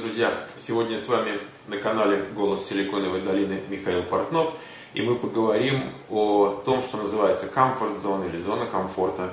друзья! Сегодня с вами на канале «Голос Силиконовой долины» Михаил Портнов. И мы поговорим о том, что называется comfort zone или зона комфорта.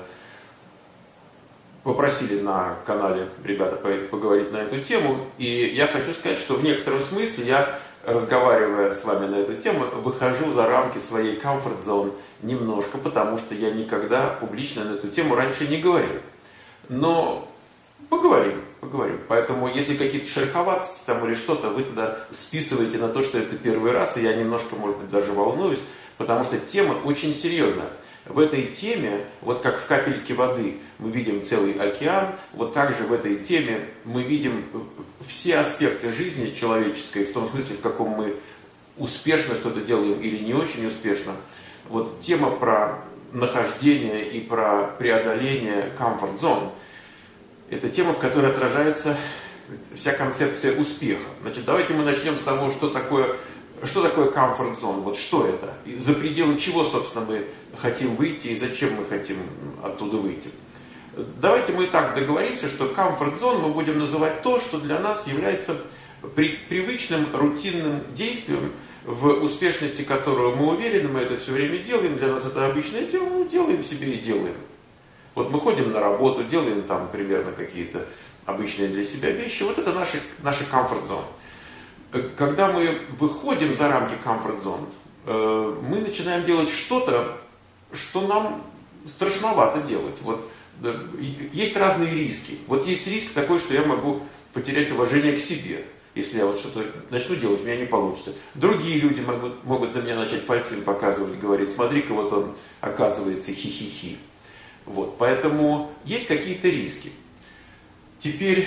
Попросили на канале ребята поговорить на эту тему. И я хочу сказать, что в некотором смысле я, разговаривая с вами на эту тему, выхожу за рамки своей comfort zone немножко, потому что я никогда публично на эту тему раньше не говорил. Но поговорим. Поэтому, если какие-то шероховатости там или что-то, вы тогда списываете на то, что это первый раз, и я немножко, может быть, даже волнуюсь, потому что тема очень серьезная. В этой теме, вот как в капельке воды мы видим целый океан, вот также в этой теме мы видим все аспекты жизни человеческой, в том смысле, в каком мы успешно что-то делаем или не очень успешно. Вот тема про нахождение и про преодоление comfort zone. Это тема, в которой отражается вся концепция успеха. Значит, давайте мы начнем с того, что такое comfort zone. Вот что это? И за пределы чего, собственно, мы хотим выйти и зачем мы хотим оттуда выйти. Давайте мы так договоримся, что comfort zone мы будем называть то, что для нас является привычным, рутинным действием, в успешности которого мы уверены, мы это все время делаем, для нас это обычное дело, мы делаем себе и делаем. Вот мы ходим на работу, делаем там примерно какие-то обычные для себя вещи. Вот это наша comfort zone. Когда мы выходим за рамки comfort zone, мы начинаем делать что-то, что нам страшновато делать. Вот, есть разные риски. Вот есть риск такой, что я могу потерять уважение к себе. Если я вот что-то начну делать, у меня не получится. Другие люди могут на меня начать пальцем показывать, говорить: смотри-ка, вот он оказывается хи-хи-хи. Вот, поэтому есть какие-то риски. Теперь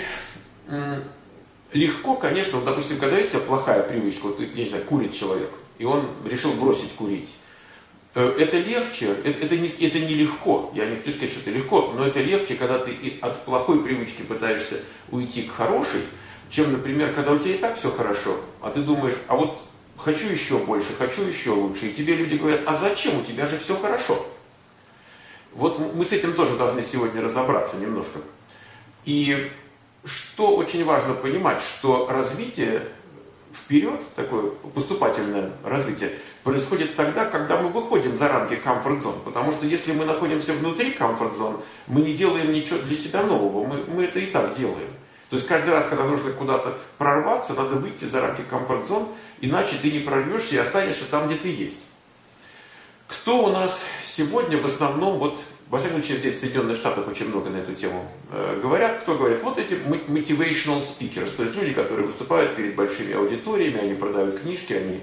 легко, конечно, вот, допустим, когда есть у тебя плохая привычка, вот, я не знаю, курит человек, и он решил бросить курить. Это легче, это не легко, я не хочу сказать, что это легко, но это легче, когда ты от плохой привычки пытаешься уйти к хорошей, чем, например, когда у тебя и так все хорошо, а ты думаешь: а вот хочу еще больше, хочу еще лучше, и тебе люди говорят: а зачем, у тебя же все хорошо. Вот мы с этим тоже должны сегодня разобраться немножко. И что очень важно понимать, что развитие вперед, такое поступательное развитие, происходит тогда, когда мы выходим за рамки comfort zone. Потому что если мы находимся внутри comfort zone, мы не делаем ничего для себя нового, мы это и так делаем. То есть каждый раз, когда нужно куда-то прорваться, надо выйти за рамки comfort zone, иначе ты не прорвешься и останешься там, где ты есть. Кто у нас сегодня в основном, вот, во всяком случае, здесь в Соединенных Штатах очень много на эту тему говорят, кто говорит: вот эти motivational speakers, то есть люди, которые выступают перед большими аудиториями, они продают книжки, они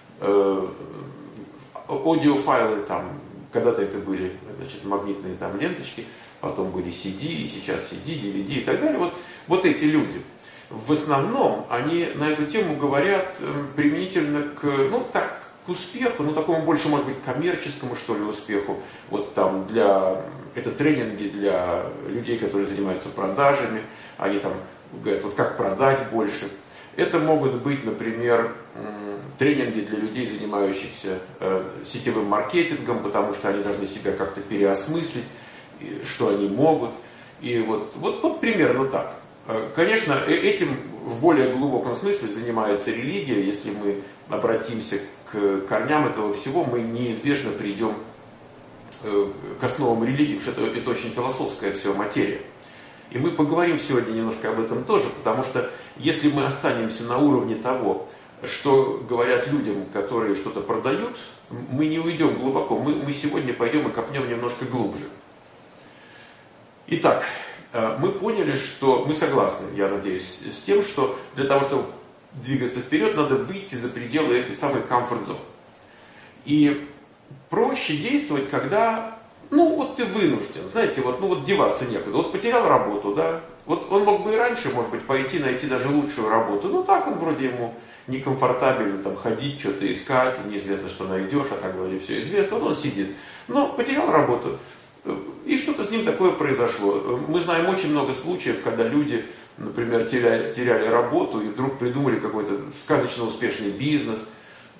аудиофайлы, там, когда-то это были, значит, магнитные там ленточки, потом были CD, и сейчас CD, DVD и так далее. Вот эти люди. В основном они на эту тему говорят применительно к успеху, такому больше, может быть, коммерческому, что ли, успеху. Вот там это тренинги для людей, которые занимаются продажами, они там говорят: вот как продать больше. Это могут быть, например, тренинги для людей, занимающихся сетевым маркетингом, потому что они должны себя как-то переосмыслить, что они могут. И вот примерно так. Конечно, этим в более глубоком смысле занимается религия. Если мы обратимся к корням этого всего, мы неизбежно придем к основам религии, потому что это очень философская все материя. И мы поговорим сегодня немножко об этом тоже, потому что если мы останемся на уровне того, что говорят людям, которые что-то продают, мы не уйдем глубоко, мы сегодня пойдем и копнем немножко глубже. Итак, мы поняли, что мы согласны, я надеюсь, с тем, что для того, чтобы двигаться вперед, надо выйти за пределы этой самой comfort zone. И проще действовать, когда, ты вынужден, знаете, деваться некуда. Вот потерял работу, да, вот он мог бы и раньше, может быть, найти даже лучшую работу, так он вроде ему некомфортабельно там ходить, что-то искать, неизвестно, что найдешь, а так вроде все известно, он сидит. Но потерял работу, и что-то с ним такое произошло. Мы знаем очень много случаев, когда люди, например, теряли работу и вдруг придумали какой-то сказочно успешный бизнес,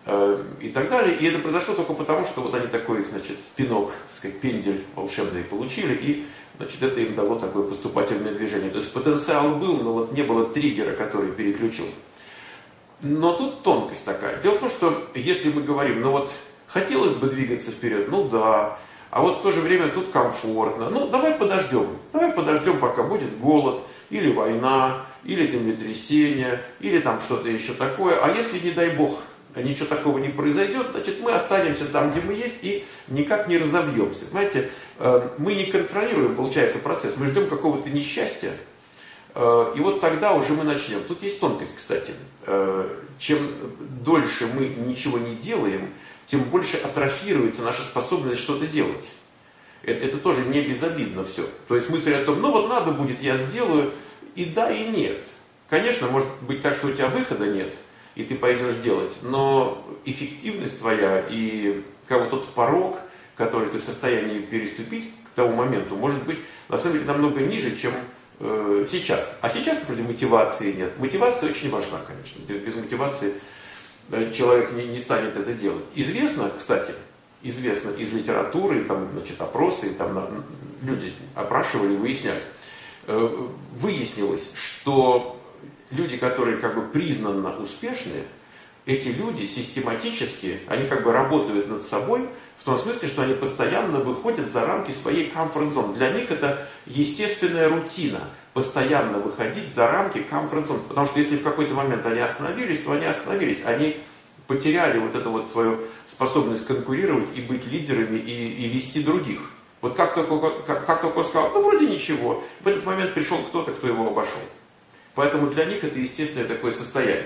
и так далее. И это произошло только потому, что вот они такой, значит, пинок, так сказать, пендель волшебный получили, и, значит, это им дало такое поступательное движение. То есть потенциал был, но вот не было триггера, который переключил. Но тут тонкость такая. Дело в том, что если мы говорим, ну вот хотелось бы двигаться вперед, ну да, а вот в то же время тут комфортно, ну давай подождем, пока будет голод, или война, или землетрясение, или там что-то еще такое. А если, не дай бог, ничего такого не произойдет, значит, мы останемся там, где мы есть, и никак не разовьемся. Понимаете, мы не контролируем, получается, процесс, мы ждем какого-то несчастья, и вот тогда уже мы начнем. Тут есть тонкость, кстати. Чем дольше мы ничего не делаем, тем больше атрофируется наша способность что-то делать. Это тоже не безобидно все. То есть мысль о том, ну вот надо будет, я сделаю, и да, и нет. Конечно, может быть так, что у тебя выхода нет, и ты пойдешь делать, но эффективность твоя и тот порог, который ты в состоянии переступить к тому моменту, может быть на самом деле намного ниже, чем сейчас. А сейчас, вроде, мотивации нет. Мотивация очень важна, конечно. Без мотивации человек не станет это делать. Известно, кстати, из литературы, там, значит, опросы, там люди опрашивали, выясняли. Выяснилось, что люди, которые как бы признанно успешные, эти люди систематически, они как бы работают над собой, в том смысле, что они постоянно выходят за рамки своей комфорт-зоны. Для них это естественная рутина, постоянно выходить за рамки комфорт-зоны. Потому что если в какой-то момент они остановились, то они остановились. Они потеряли вот эту вот свою способность конкурировать и быть лидерами и вести других. Вот как только он сказал, ну вроде ничего, в этот момент пришел кто-то, кто его обошел. Поэтому для них это естественное такое состояние.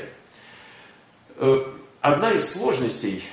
Одна из сложностей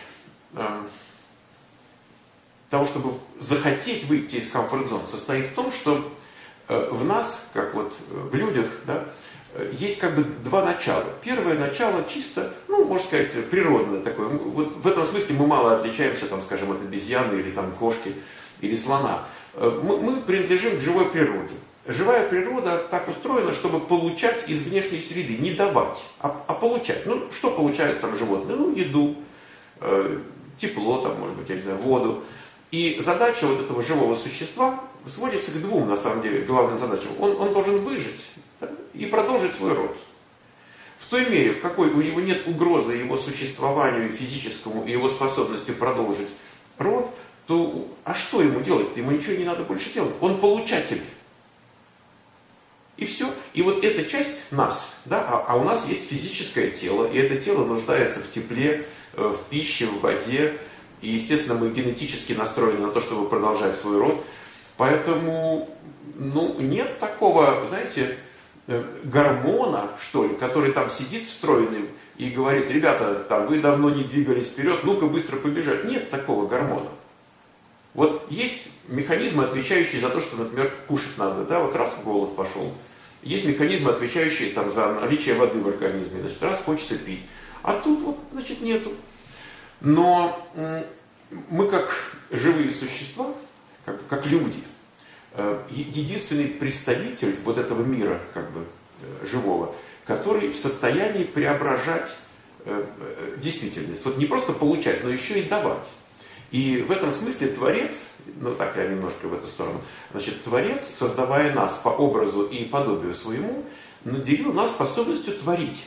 того, чтобы захотеть выйти из комфорт-зоны, состоит в том, что в нас, как вот в людях, да, есть как бы два начала. Первое начало чисто, ну, можно сказать, природное такое. Вот в этом смысле мы мало отличаемся, там, скажем, от обезьяны или там кошки или слона. Мы принадлежим к живой природе. Живая природа так устроена, чтобы получать из внешней среды, не давать, а получать. Ну, что получают там животные? Ну, еду, тепло, там, может быть, я не знаю, воду. И задача вот этого живого существа сводится к двум, на самом деле, главным задачам. Он должен выжить, да, и продолжить свой род. В той мере, в какой у него нет угрозы его существованию физическому и его способности продолжить род, то а что ему делать? Ему ничего не надо больше делать. Он получатель. И все. И вот эта часть нас, да, а у нас есть физическое тело, и это тело нуждается в тепле, в пище, в воде. И, естественно, мы генетически настроены на то, чтобы продолжать свой род. Поэтому, ну, нет такого, знаете, гормона, что ли, который там сидит встроенный и говорит, ребята, там, вы давно не двигались вперед, ну-ка быстро побежать. Нет такого гормона. Вот есть механизмы, отвечающие за то, что, например, кушать надо, да, вот раз голод пошел. Есть механизмы, отвечающие там за наличие воды в организме, значит, раз хочется пить. А тут вот, значит, нету. Но мы как живые существа, как люди, единственный представитель вот этого мира, как бы, живого, который в состоянии преображать действительность. Вот не просто получать, но еще и давать. И в этом смысле Творец, ну так я немножко в эту сторону, значит, Творец, создавая нас по образу и подобию своему, наделил нас способностью творить,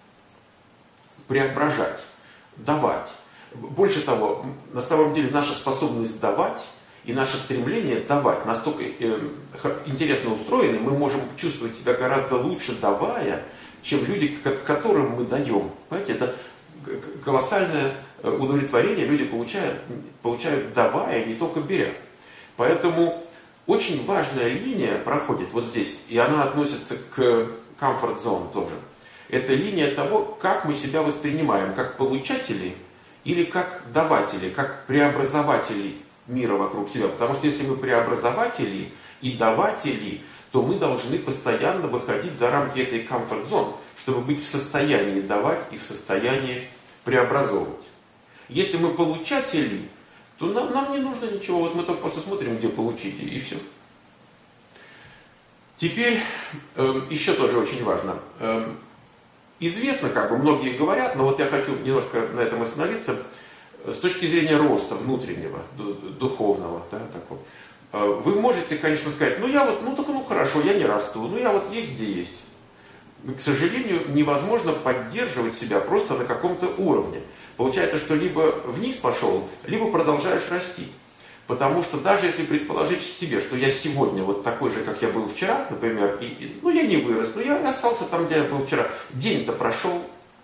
преображать, давать. Больше того, на самом деле наша способность давать и наше стремление давать настолько интересно устроены, мы можем чувствовать себя гораздо лучше давая, чем люди, которым мы даем. Понимаете, это колоссальное удовлетворение люди получают давая, не только беря. Поэтому очень важная линия проходит вот здесь, и она относится к comfort zone тоже. Это линия того, как мы себя воспринимаем, как получатели или как даватели, как преобразователи мира вокруг себя. Потому что если мы преобразователи и даватели, то мы должны постоянно выходить за рамки этой comfort zone, чтобы быть в состоянии давать и в состоянии преобразовывать. Если мы получатели, то нам не нужно ничего, вот мы только просто смотрим, где получить, и все. Теперь еще тоже очень важно. известно, как бы многие говорят, но вот я хочу немножко на этом остановиться, с точки зрения роста внутреннего, духовного, да, такого. Вы можете, конечно, сказать, хорошо, я не расту, я вот есть где есть. Но, к сожалению, невозможно поддерживать себя просто на каком-то уровне. Получается, что либо вниз пошел, либо продолжаешь расти. Потому что даже если предположить себе, что я сегодня вот такой же, как я был вчера, например, я не вырос, но я остался там, где я был вчера, день-то прошел,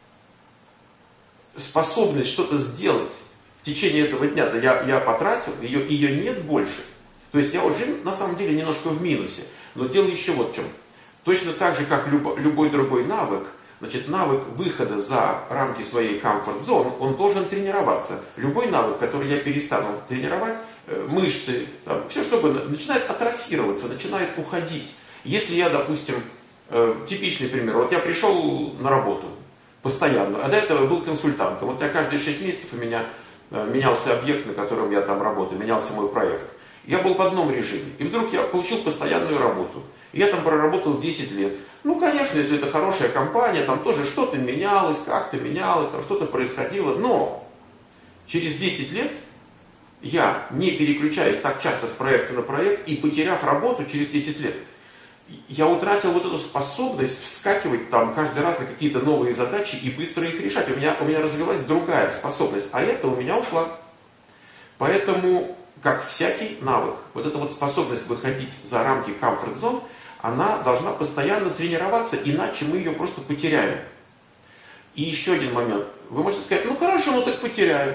способность что-то сделать в течение этого дня, я потратил, ее нет больше. То есть я уже на самом деле немножко в минусе. Но дело еще вот в чем. Точно так же, как любой другой навык, значит, навык выхода за рамки своей комфорт-зоны, он должен тренироваться. Любой навык, который я перестану тренировать, мышцы, все чтобы начинает атрофироваться, начинает уходить. Если я, допустим, типичный пример, вот я пришел на работу постоянно, а до этого был консультантом. Вот я каждые 6 месяцев у меня менялся объект, на котором я там работаю, менялся мой проект. Я был в одном режиме, и вдруг я получил постоянную работу. Я там проработал 10 лет. Конечно, если это хорошая компания, там тоже что-то менялось, как-то менялось, там что-то происходило. Но через 10 лет я, не переключаясь так часто с проекта на проект и потеряв работу через 10 лет, я утратил вот эту способность вскакивать там каждый раз на какие-то новые задачи и быстро их решать. У меня развилась другая способность, а эта у меня ушла. Поэтому, как всякий навык, вот эта вот способность выходить за рамки комфорт-зон, она должна постоянно тренироваться, иначе мы ее просто потеряем. И еще один момент. Вы можете сказать, хорошо, так потеряем.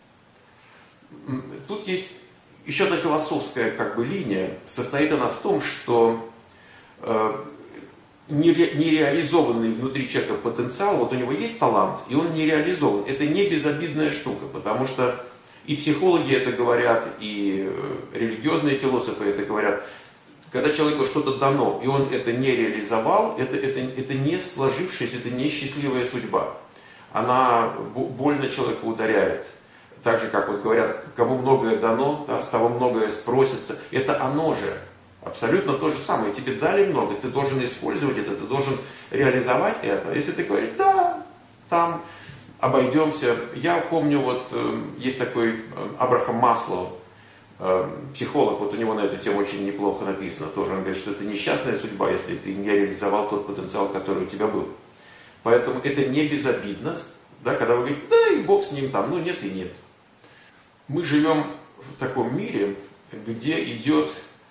Тут есть еще одна философская линия. Состоит она в том, что нереализованный внутри человека потенциал, вот у него есть талант, и он не реализован. Это не безобидная штука, потому что и психологи это говорят, и религиозные философы это говорят. Когда человеку что-то дано, и он это не реализовал, это не сложившаяся, это не счастливая судьба. Она больно человека ударяет. Так же, как вот говорят, кому многое дано, с того многое спросится. Это оно же. Абсолютно то же самое. Тебе дали много, ты должен использовать это, ты должен реализовать это. Если ты говоришь, да, там обойдемся. Я помню, есть такой Абрахам Маслоу, психолог, у него на эту тему очень неплохо написано. Тоже он говорит, что это несчастная судьба, если ты не реализовал тот потенциал, который у тебя был. Поэтому это не безобидно, когда вы говорите, да и бог с ним там, нет и нет. Мы живем в таком мире, где идет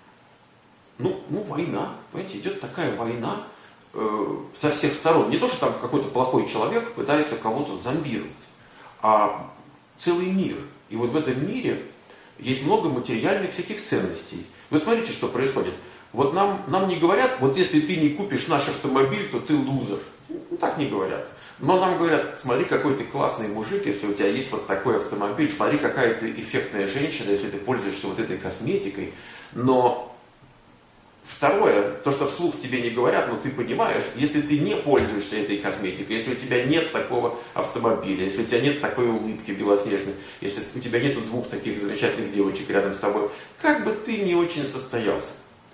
война, понимаете, идет такая война со всех сторон. Не то, что там какой-то плохой человек пытается кого-то зомбировать, а целый мир. И вот в этом мире есть много материальных всяких ценностей. Вы смотрите, что происходит. Вот нам не говорят, вот если ты не купишь наш автомобиль, то ты лузер. Так не говорят. Но нам говорят, смотри, какой ты классный мужик, если у тебя есть вот такой автомобиль, смотри, какая ты эффектная женщина, если ты пользуешься вот этой косметикой. Но второе, то, что вслух тебе не говорят, но ты понимаешь, если ты не пользуешься этой косметикой, если у тебя нет такого автомобиля, если у тебя нет такой улыбки белоснежной, если у тебя нету 2 таких замечательных девочек рядом с тобой, как бы ты не очень состоялся.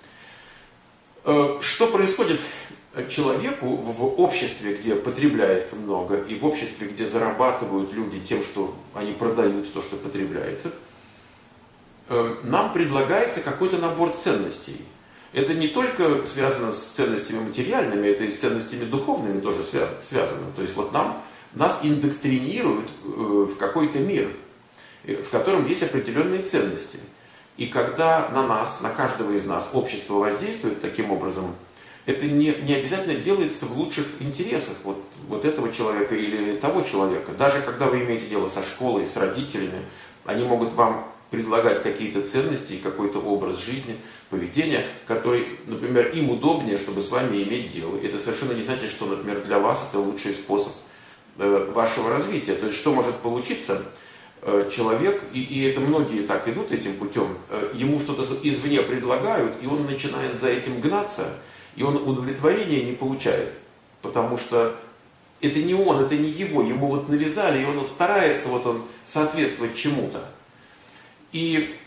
Что происходит человеку в обществе, где потребляется много, и в обществе, где зарабатывают люди тем, что они продают то, что потребляется, нам предлагается какой-то набор ценностей. Это не только связано с ценностями материальными, это и с ценностями духовными тоже связано. То есть нас индоктринируют в какой-то мир, в котором есть определенные ценности. И когда на нас, на каждого из нас общество воздействует таким образом, это не обязательно делается в лучших интересах вот этого человека или того человека. Даже когда вы имеете дело со школой, с родителями, они могут вам предлагать какие-то ценности и какой-то образ жизни, поведения, который, например, им удобнее, чтобы с вами иметь дело. Это совершенно не значит, что, например, для вас это лучший способ вашего развития. То есть, что может получиться? Человек, и это многие так идут этим путем, ему что-то извне предлагают, и он начинает за этим гнаться, и он удовлетворения не получает. Потому что это не он, это не его, ему навязали, и он старается он соответствовать чему-то. И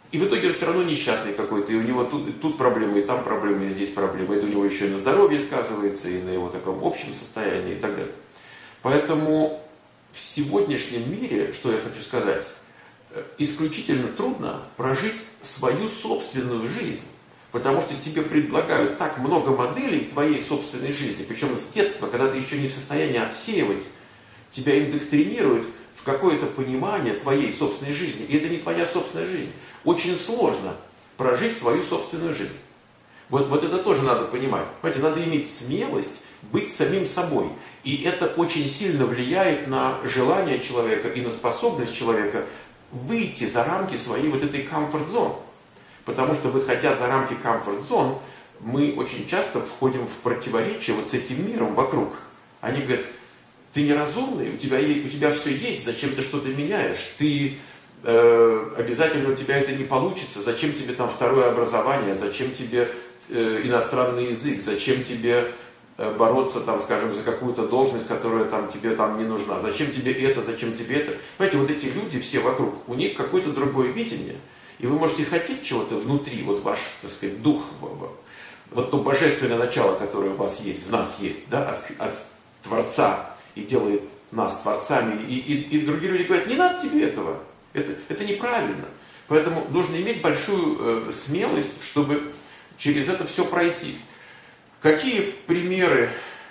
И в итоге он все равно несчастный какой-то, и у него тут проблемы, и там проблемы, и здесь проблемы. Это у него еще и на здоровье сказывается, и на его таком общем состоянии, и так далее. Поэтому в сегодняшнем мире, что я хочу сказать, исключительно трудно прожить свою собственную жизнь. Потому что тебе предлагают так много моделей твоей собственной жизни, причем с детства, когда ты еще не в состоянии отсеивать, тебя индоктринируют в какое-то понимание твоей собственной жизни. И это не твоя собственная жизнь. Очень сложно прожить свою собственную жизнь. Вот это тоже надо понимать. Понимаете, надо иметь смелость быть самим собой. И это очень сильно влияет на желание человека и на способность человека выйти за рамки своей вот этой комфорт-зоны. Потому что, выходя за рамки комфорт-зон, мы очень часто входим в противоречие вот с этим миром вокруг. Они говорят, ты неразумный, у тебя все есть, зачем ты что-то меняешь? Ты обязательно у тебя это не получится, зачем тебе там второе образование, зачем тебе иностранный язык, зачем тебе бороться, там, скажем, за какую-то должность, которая там, тебе там не нужна, зачем тебе это, зачем тебе это. Понимаете, вот эти люди все вокруг, у них какое-то другое видение, и вы можете хотеть чего-то внутри, вот ваш, так сказать, дух, вот то божественное начало, которое у вас есть, в нас есть, да, от Творца, и делает нас творцами, и другие люди говорят, не надо тебе этого. Это неправильно. Поэтому нужно иметь большую смелость, чтобы через это все пройти. Какие примеры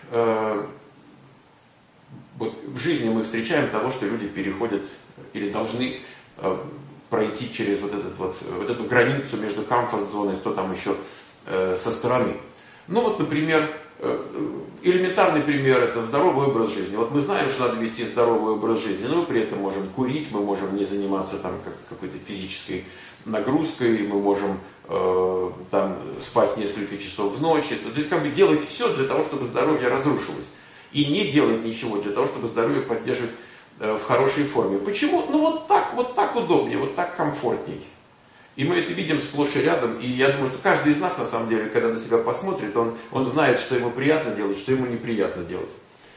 вот в жизни мы встречаем того, что люди переходят или должны пройти через вот эту границу между комфорт-зоной, что там еще со стороны? Ну вот, например, элементарный пример – это здоровый образ жизни. Вот мы знаем, что надо вести здоровый образ жизни, но мы при этом можем курить, мы можем не заниматься там какой-то физической нагрузкой, мы можем там спать несколько часов в ночь. То есть как бы делать все для того, чтобы здоровье разрушилось. И не делать ничего для того, чтобы здоровье поддерживать в хорошей форме. Почему? Ну вот так удобнее, вот так комфортней. И мы это видим сплошь и рядом, и я думаю, что каждый из нас, на самом деле, когда на себя посмотрит, он знает, что ему приятно делать, что ему неприятно делать.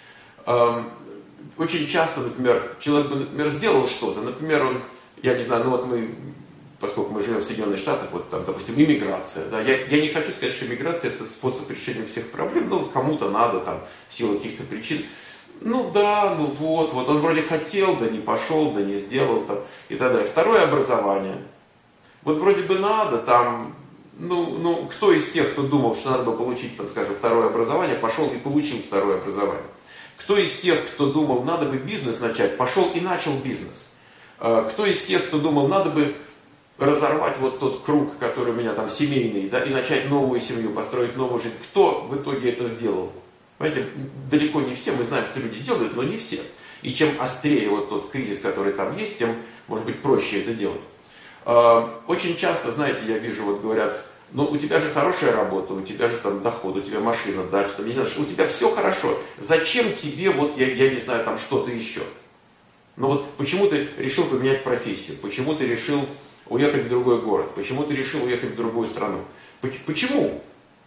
Очень часто, например, человек бы, например, сделал что-то, например, он, я не знаю, ну вот мы, поскольку мы живем в Соединенных Штатах, вот там, допустим, иммиграция, да, я не хочу сказать, что иммиграция это способ решения всех проблем, ну вот кому-то надо там, в силу каких-то причин. Ну да, ну вот, он вроде хотел, да не пошел, да не сделал, там, и так далее. Второе образование. Вот вроде бы надо, там, ну, кто из тех, кто думал, что надо бы получить, там, скажем, второе образование, пошел и получил второе образование? Кто из тех, кто думал, надо бы бизнес начать, пошел и начал бизнес? Кто из тех, кто думал, надо бы разорвать вот тот круг, который у меня там семейный, да, и начать новую семью, построить новую жизнь? Кто в итоге это сделал? Понимаете, далеко не все, мы знаем, что люди делают, но не все. И чем острее вот тот кризис, который там есть, тем, может быть, проще это делать. Очень часто, знаете, я вижу, вот говорят, ну у тебя же хорошая работа, у тебя же там доход, у тебя машина, дача, там, не знаю, у тебя все хорошо. Зачем тебе вот, я не знаю, там что-то еще? Ну вот почему ты решил поменять профессию? Почему ты решил уехать в другой город? Почему ты решил уехать в другую страну? Почему?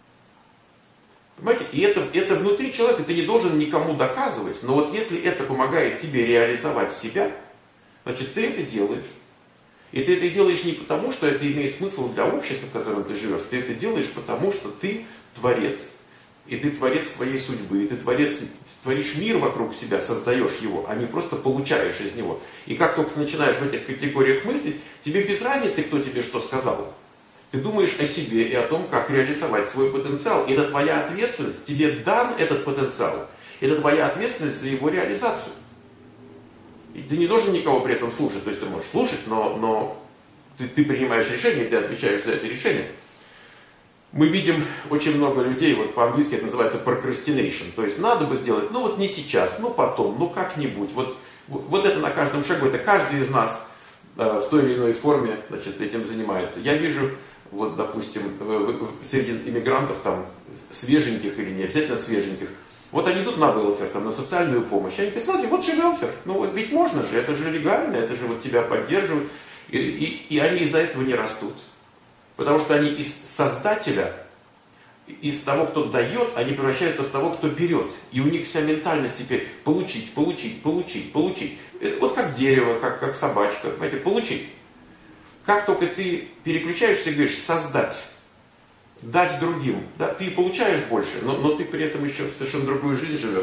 Понимаете, и это внутри человека, ты не должен никому доказывать, но вот если это помогает тебе реализовать себя, значит ты это делаешь. И ты это делаешь не потому, что это имеет смысл для общества, в котором ты живешь. Ты это делаешь потому, что ты творец. И ты творец своей судьбы. И ты творишь мир вокруг себя, создаешь его, а не просто получаешь из него. И как только ты начинаешь в этих категориях мыслить, тебе без разницы, кто тебе что сказал. Ты думаешь о себе и о том, как реализовать свой потенциал. И это твоя ответственность. Тебе дан этот потенциал. Это твоя ответственность за его реализацию. И ты не должен никого при этом слушать. То есть ты можешь слушать, но ты принимаешь решение, ты отвечаешь за это решение. Мы видим очень много людей, вот по-английски это называется procrastination. То есть надо бы сделать, ну вот не сейчас, ну потом, ну как-нибудь. Вот это на каждом шагу, это каждый из нас в той или иной форме, значит, этим занимается. Я вижу, вот допустим, среди иммигрантов, там, свеженьких или не обязательно свеженьких, вот они идут на велфер, там, на социальную помощь. Они говорят, смотри, вот же велфер. Ну ведь можно же, это же легально, это же вот тебя поддерживают. И они из-за этого не растут. Потому что они из создателя, из того, кто дает, они превращаются в того, кто берет. И у них вся ментальность теперь получить, получить, получить, получить. Вот как дерево, как собачка, понимаете, получить. как только ты переключаешься и говоришь «создать», «дать другим», да, ты получаешь больше, но ты при этом еще совершенно другую жизнь живешь.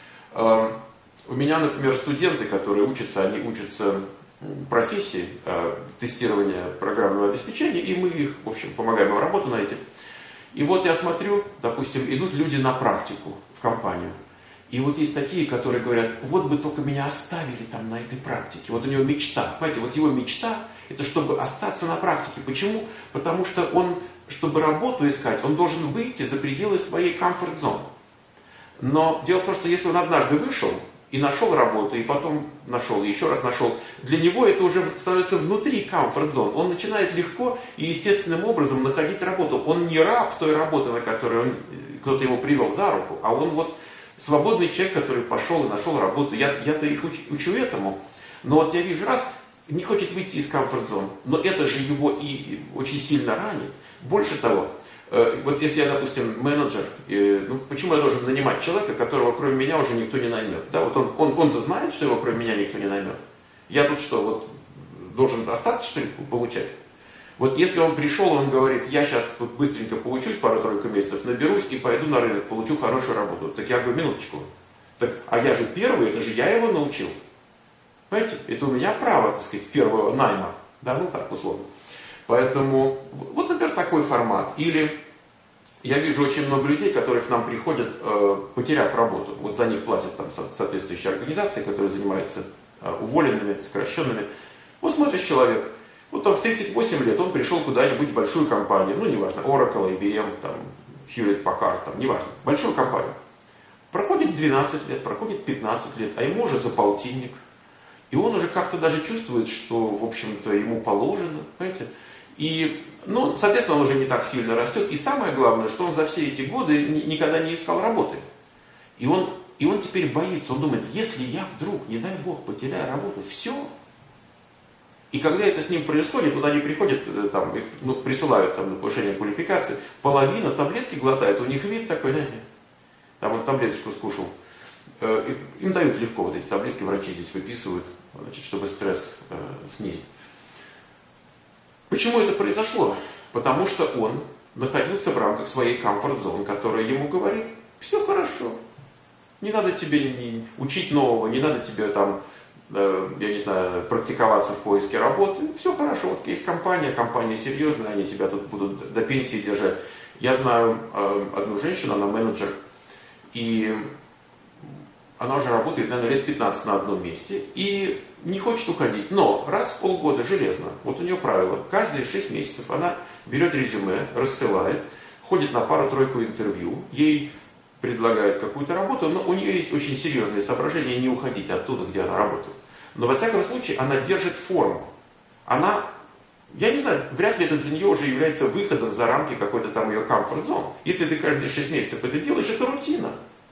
У меня, например, студенты, которые учатся, они учатся профессии тестирования программного обеспечения, и мы их, в общем, помогаем им работу найти. И вот я смотрю, допустим, идут люди на практику в компанию. И вот есть такие, которые говорят, вот бы только меня оставили там на этой практике. Вот у него мечта. Понимаете, вот его мечта, это чтобы остаться на практике. Почему? Потому что он, чтобы работу искать, он должен выйти за пределы своей комфорт-зоны. Но дело в том, что если он однажды вышел и нашел работу, и потом нашел, и еще раз нашел, для него это уже становится внутри комфорт-зон. Он начинает легко и естественным образом находить работу. Он не раб той работы, на которую кто-то его привел за руку, а он вот свободный человек, который пошел и нашел работу. Я-то их учу этому. Но вот я вижу, раз не хочет выйти из комфорт-зон, но это же его и очень сильно ранит. Больше того, вот если я, допустим, менеджер, почему я должен нанимать человека, которого кроме меня уже никто не наймет? Да, вот он-то знает, что его кроме меня никто не наймет. Я тут что, вот должен остаток, что ли, получать? Вот если он пришел, он говорит, я сейчас тут быстренько поучусь, пару-тройку месяцев, наберусь и пойду на рынок, получу хорошую работу. Так я говорю, минуточку. Так, а я же первый, это же я его научил. Понимаете, это у меня право, так сказать, первого найма. Да, ну так, условно. Поэтому, вот, например, такой формат. Или я вижу очень много людей, которые к нам приходят, потеряв работу. Вот за них платят там соответствующие организации, которые занимаются уволенными, сокращенными. Вот смотришь человек, вот там в 38 лет он пришел куда-нибудь в большую компанию, ну неважно, Oracle, IBM, там, Hewlett-Packard, там, неважно, большую компанию. Проходит 12 лет, проходит 15 лет, а ему уже за полтинник. И он уже как-то даже чувствует, что, в общем-то, ему положено, понимаете? И, ну, соответственно, он уже не так сильно растет. И самое главное, что он за все эти годы никогда не искал работы. И он теперь боится, он думает, если я вдруг, не дай бог, потеряю работу, все. И когда это с ним происходит, вот они приходят, там, их, присылают там, на повышение квалификации, половина таблетки глотает, у них вид такой, там он таблеточку скушал. Им дают легко вот эти таблетки, врачи здесь выписывают, значит, чтобы стресс снизить. Почему это произошло? Потому что он находился в рамках своей комфорт-зоны, которая ему говорит, все хорошо, не надо тебе учить нового, не надо тебе там, я не знаю, практиковаться в поиске работы, все хорошо, вот есть компания серьезная, они тебя тут будут до пенсии держать. Я знаю одну женщину, она менеджер, и она уже работает, наверное, лет 15 на одном месте и не хочет уходить. Но раз в полгода железно, вот у нее правило, каждые 6 месяцев она берет резюме, рассылает, ходит на пару-тройку интервью, ей предлагают какую-то работу, но у нее есть очень серьезные соображения не уходить оттуда, где она работает. Но во всяком случае она держит форму. Она, я не знаю, вряд ли это для нее уже является выходом за рамки какой-то там ее комфорт-зон. Если ты каждые 6 месяцев это делаешь, это рутина.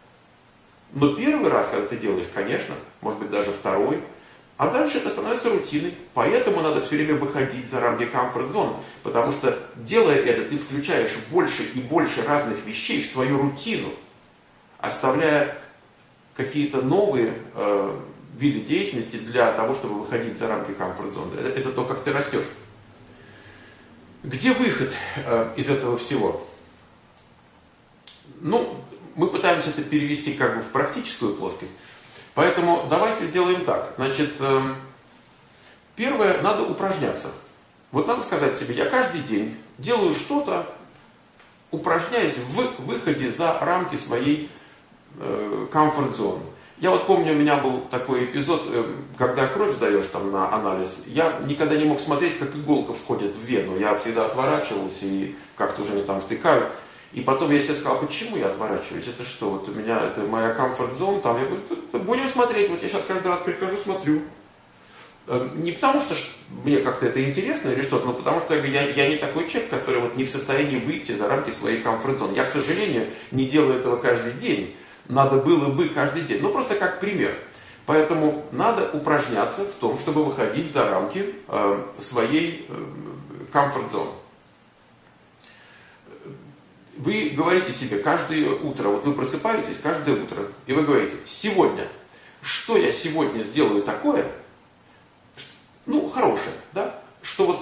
Но первый раз, когда ты делаешь, конечно, может быть даже второй, а дальше это становится рутиной. Поэтому надо все время выходить за рамки комфорт-зоны. Потому что, делая это, ты включаешь больше и больше разных вещей в свою рутину, оставляя какие-то новые виды деятельности для того, чтобы выходить за рамки комфорт-зоны. Это то, как ты растешь. Где выход из этого всего? Ну, мы пытаемся это перевести как бы в практическую плоскость. Поэтому давайте сделаем так. Значит, первое, надо упражняться. Вот надо сказать себе, я каждый день делаю что-то, упражняясь в выходе за рамки своей комфорт-зоны. Я вот помню, у меня был такой эпизод, когда кровь сдаешь там на анализ, я никогда не мог смотреть, как иголка входит в вену. Я всегда отворачивался и как-то уже они там втыкают. И потом я себе сказал, почему я отворачиваюсь? Это что, вот у меня, это моя комфорт-зона, там, я говорю, будем смотреть, вот я сейчас каждый раз прихожу, смотрю. Не потому что мне как-то это интересно или что-то, но потому что я не такой человек, который вот не в состоянии выйти за рамки своей комфорт-зоны. Я, к сожалению, не делаю этого каждый день. Надо было бы каждый день. Ну, просто как пример. Поэтому надо упражняться в том, чтобы выходить за рамки своей комфорт-зоны. Вы говорите себе каждое утро, вот вы просыпаетесь каждое утро, и вы говорите, сегодня, что я сегодня сделаю такое, ну, хорошее, да, что вот, если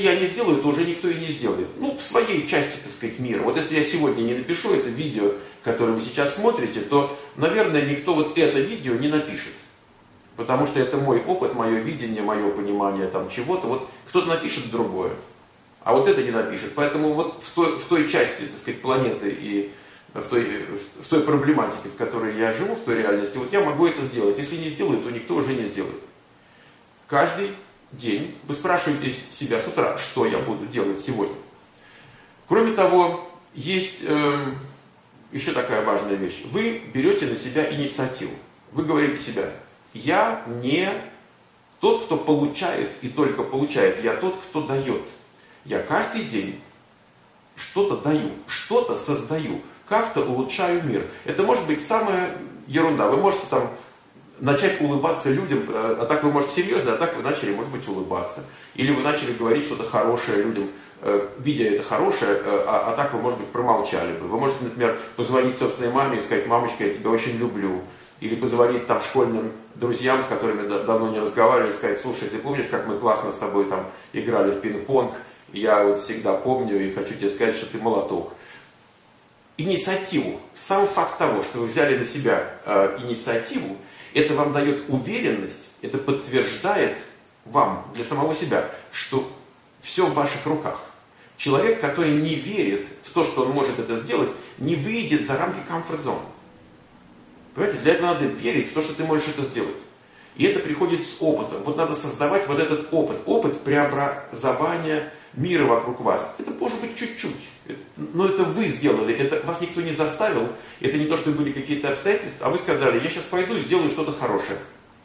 я не сделаю, то уже никто и не сделает. Ну, в своей части, так сказать, мира. Вот если я сегодня не напишу это видео, которое вы сейчас смотрите, то, наверное, никто вот это видео не напишет. Потому что это мой опыт, мое видение, мое понимание там чего-то. Вот кто-то напишет другое, а вот это не напишет. Поэтому вот в той части, так сказать, планеты и в той проблематике, в которой я живу, в той реальности, вот я могу это сделать. Если не сделаю, то никто уже не сделает. Каждый день вы спрашиваете себя с утра, что я буду делать сегодня. Кроме того, есть еще такая важная вещь. Вы берете на себя инициативу. Вы говорите себе: я не тот, кто получает и только получает, я тот, кто дает. Я каждый день что-то даю, что-то создаю, как-то улучшаю мир. Это может быть самая ерунда. Вы можете там начать улыбаться людям, а так вы можете серьезно, а так вы начали, может быть, улыбаться. Или вы начали говорить что-то хорошее людям, видя это хорошее, а так вы, может быть, промолчали бы. Вы можете, например, позвонить собственной маме и сказать: мамочка, я тебя очень люблю. Или позвонить там школьным друзьям, с которыми давно не разговаривали, и сказать: слушай, ты помнишь, как мы классно с тобой там играли в пинг-понг? Я вот всегда помню и хочу тебе сказать, что ты молоток. Инициативу, сам факт того, что вы взяли на себя инициативу, это вам дает уверенность, это подтверждает вам, для самого себя, что все в ваших руках. Человек, который не верит в то, что он может это сделать, не выйдет за рамки комфорт-зоны. Понимаете, для этого надо верить в то, что ты можешь это сделать. И это приходит с опытом. Вот надо создавать вот этот опыт. Опыт преобразования мира вокруг вас. Это может быть чуть-чуть. Но это вы сделали. Это вас никто не заставил. Это не то, что были какие-то обстоятельства. А вы сказали: я сейчас пойду и сделаю что-то хорошее.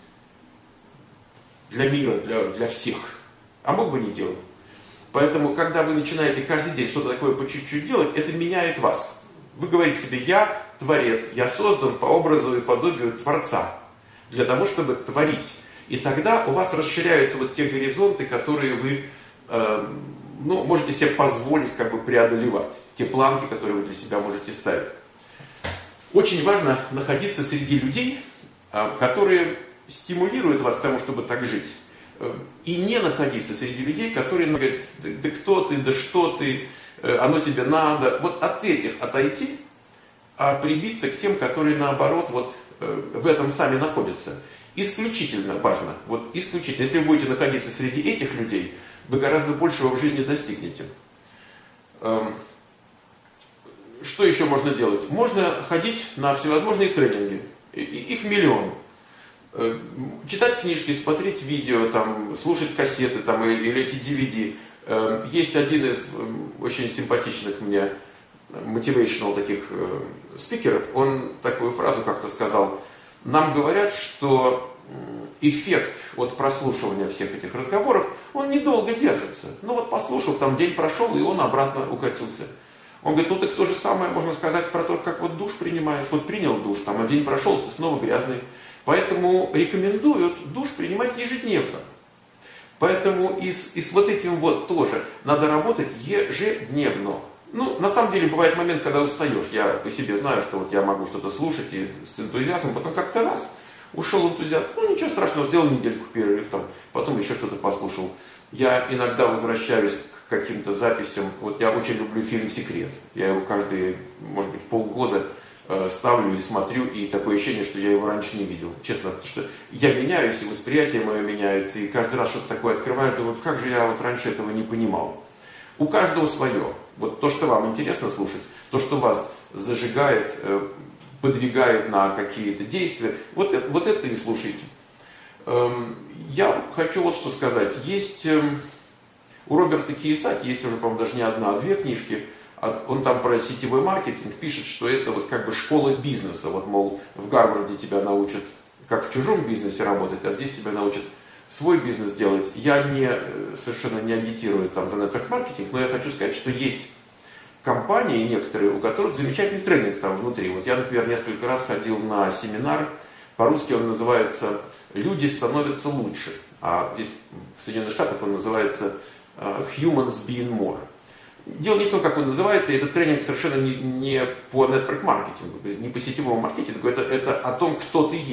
Для мира, для всех. А мог бы не делать. Поэтому, когда вы начинаете каждый день что-то такое по чуть-чуть делать, это меняет вас. Вы говорите себе: я творец, я создан по образу и подобию Творца. Для того, чтобы творить. И тогда у вас расширяются вот те горизонты, которые вы можете себе позволить как бы преодолевать. Те планки, которые вы для себя можете ставить. Очень важно находиться среди людей, которые стимулируют вас к тому, чтобы так жить. И не находиться среди людей, которые говорят: да кто ты, да что ты, оно тебе надо. Вот от этих отойти, а прибиться к тем, которые наоборот вот в этом сами находятся. Исключительно важно, вот исключительно, если вы будете находиться среди этих людей, вы гораздо большего в жизни достигнете. Что еще можно делать? Можно ходить на всевозможные тренинги, их миллион. Читать книжки, смотреть видео, там, слушать кассеты там, или эти DVD. Есть один из очень симпатичных мне motivational таких спикеров, он такую фразу как-то сказал: нам говорят, что эффект от прослушивания всех этих разговоров, он недолго держится. Ну вот послушал, там день прошел, и он обратно укатился. Он говорит: ну так то же самое можно сказать про то, как вот душ принимаешь. Вот принял душ, там, а день прошел, ты снова грязный. Поэтому рекомендуют душ принимать ежедневно. Поэтому и с вот этим вот тоже надо работать ежедневно. Ну, на самом деле, бывает момент, когда устаешь. Я по себе знаю, что вот я могу что-то слушать и с энтузиазмом, потом как-то раз ушел энтузиазм. Ну, ничего страшного, сделал недельку перерыв, там, потом еще что-то послушал. Я иногда возвращаюсь к каким-то записям. Вот я очень люблю фильм «Секрет». Я его каждые, может быть, полгода ставлю и смотрю, и такое ощущение, что я его раньше не видел. Честно, потому что я меняюсь, и восприятие мое меняется, и каждый раз что-то такое открываешь, думаю, как же я вот раньше этого не понимал. У каждого свое. Вот то, что вам интересно слушать, то, что вас зажигает, подвигает на какие-то действия, вот это и слушайте. Я хочу вот что сказать. Есть у Роберта Кийосаки, есть уже, по-моему, даже не одна, а две книжки. Он там про сетевой маркетинг пишет, что это вот как бы школа бизнеса. Вот, мол, в Гарварде тебя научат, как в чужом бизнесе работать, а здесь тебя научат свой бизнес делать. Я совершенно не агитирую там за нетворк-маркетинг, но я хочу сказать, что есть компании некоторые, у которых замечательный тренинг там внутри. Вот я, например, несколько раз ходил на семинар, по-русски он называется «Люди становятся лучше», а здесь в Соединенных Штатах он называется «Humans being more». Дело не в том, как он называется, этот тренинг совершенно не по нетворк-маркетингу, не по сетевому маркетингу, это о том, кто ты есть.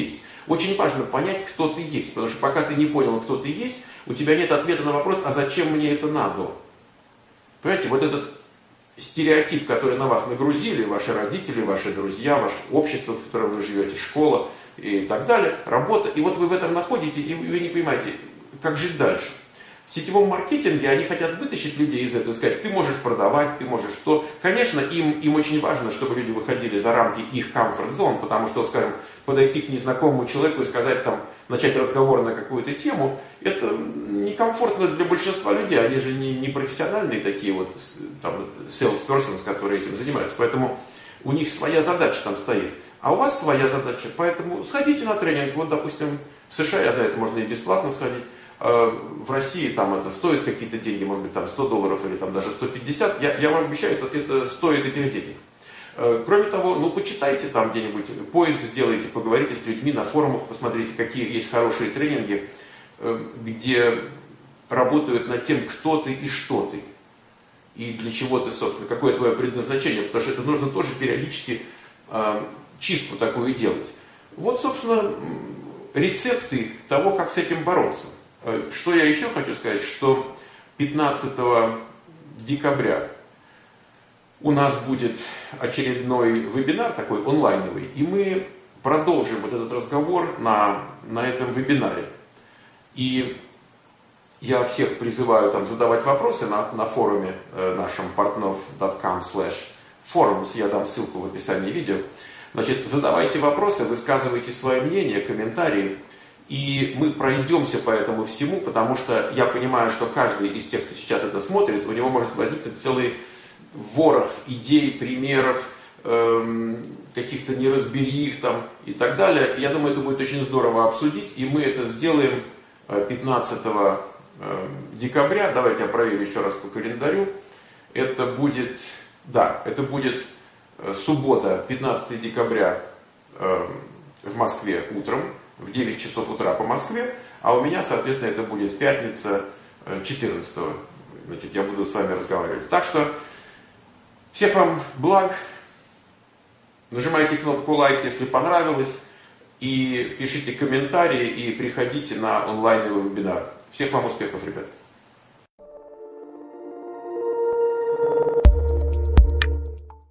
очень важно понять, кто ты есть. Потому что пока ты не понял, кто ты есть, у тебя нет ответа на вопрос, а зачем мне это надо? Понимаете, вот этот стереотип, который на вас нагрузили, ваши родители, ваши друзья, ваше общество, в котором вы живете, школа и так далее, работа, и вот вы в этом находитесь, и вы не понимаете, как жить дальше. В сетевом маркетинге они хотят вытащить людей из этого, сказать, ты можешь продавать, ты можешь что. Конечно, им очень важно, чтобы люди выходили за рамки их комфорт-зон, потому что, скажем, подойти к незнакомому человеку и сказать там, начать разговор на какую-то тему, это некомфортно для большинства людей. Они же не профессиональные такие вот там salespersons, которые этим занимаются. Поэтому у них своя задача там стоит. А у вас своя задача. Поэтому сходите на тренинг. Вот, допустим, в США, я знаю, это можно и бесплатно сходить. В России там это стоит какие-то деньги, может быть там $100 или там даже 150. Я вам обещаю, это стоит этих денег. Кроме того, ну почитайте там где-нибудь, поиск сделайте, поговорите с людьми на форумах, посмотрите, какие есть хорошие тренинги, где работают над тем, кто ты и что ты. И для чего ты, собственно, какое твое предназначение, потому что это нужно тоже периодически чистку такую делать. Вот, собственно, рецепты того, как с этим бороться. Что я еще хочу сказать, что 15 декабря у нас будет очередной вебинар, такой онлайновый, и мы продолжим вот этот разговор на этом вебинаре. И я всех призываю там задавать вопросы на форуме нашем partnov.com/forums, я дам ссылку в описании видео. Значит, задавайте вопросы, высказывайте свое мнение, комментарии. И мы пройдемся по этому всему, потому что я понимаю, что каждый из тех, кто сейчас это смотрит, у него может возникнуть целый ворох идей, примеров, каких-то неразберих там и так далее. Я думаю, это будет очень здорово обсудить, и мы это сделаем 15 декабря. Давайте я проверю еще раз по календарю. Это будет суббота, 15 декабря в Москве утром, в 9 часов утра по Москве, а у меня, соответственно, это будет пятница 14. Значит, я буду с вами разговаривать. Так что всех вам благ. Нажимайте кнопку лайк, если понравилось, и пишите комментарии, и приходите на онлайновый вебинар. Всех вам успехов, ребят.